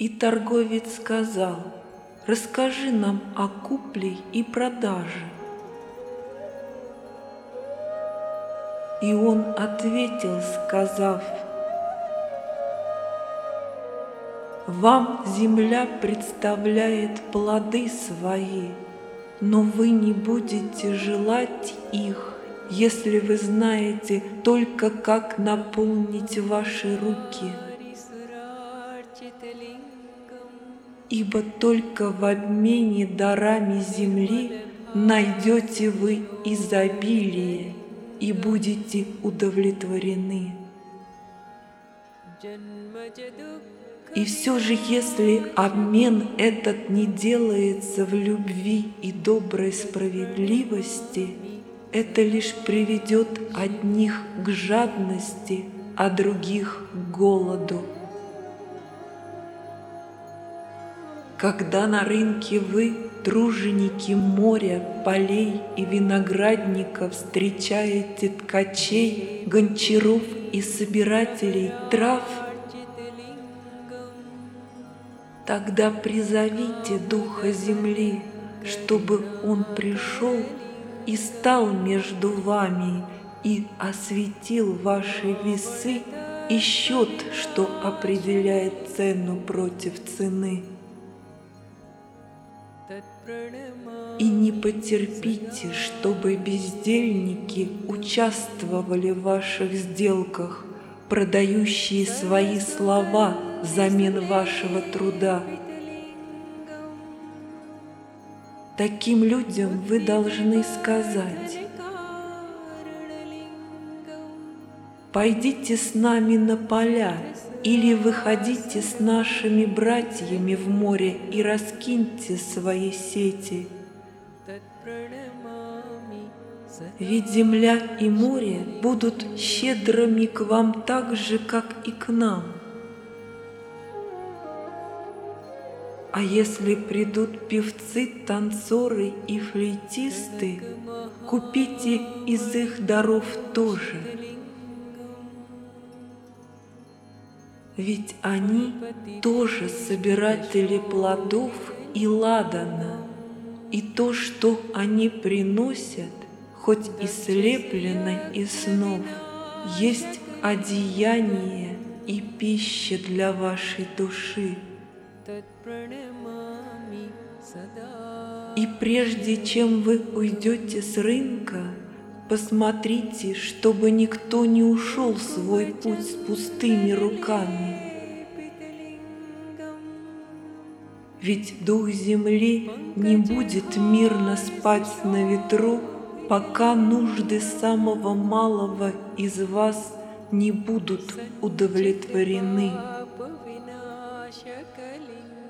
И торговец сказал: «Расскажи нам о купле и продаже». И он ответил, сказав: «Вам земля представляет плоды свои, но вы не будете желать их, если вы знаете только, как наполнить ваши руки. Ибо только в обмене дарами земли найдете вы изобилие и будете удовлетворены. И все же, если обмен этот не делается в любви и доброй справедливости, это лишь приведет одних к жадности, а других к голоду. Когда на рынке вы, труженики моря, полей и виноградников, встречаете ткачей, гончаров и собирателей трав, тогда призовите духа земли, чтобы он пришел и стал между вами и осветил ваши весы и счет, что определяет цену против цены. И не потерпите, чтобы бездельники участвовали в ваших сделках, продающие свои слова взамен вашего труда. Таким людям вы должны сказать: «Пойдите с нами на поля, или выходите с нашими братьями в море и раскиньте свои сети. Ведь земля и море будут щедрыми к вам так же, как и к нам. А если придут певцы, танцоры и флейтисты, купите из их даров тоже. Ведь они тоже собиратели плодов и ладана, и то, что они приносят, хоть и слеплено из снов, есть одеяние и пища для вашей души. И прежде чем вы уйдете с рынка, посмотрите, чтобы никто не ушел свой путь с пустыми руками. Ведь дух земли не будет мирно спать на ветру, пока нужды самого малого из вас не будут удовлетворены.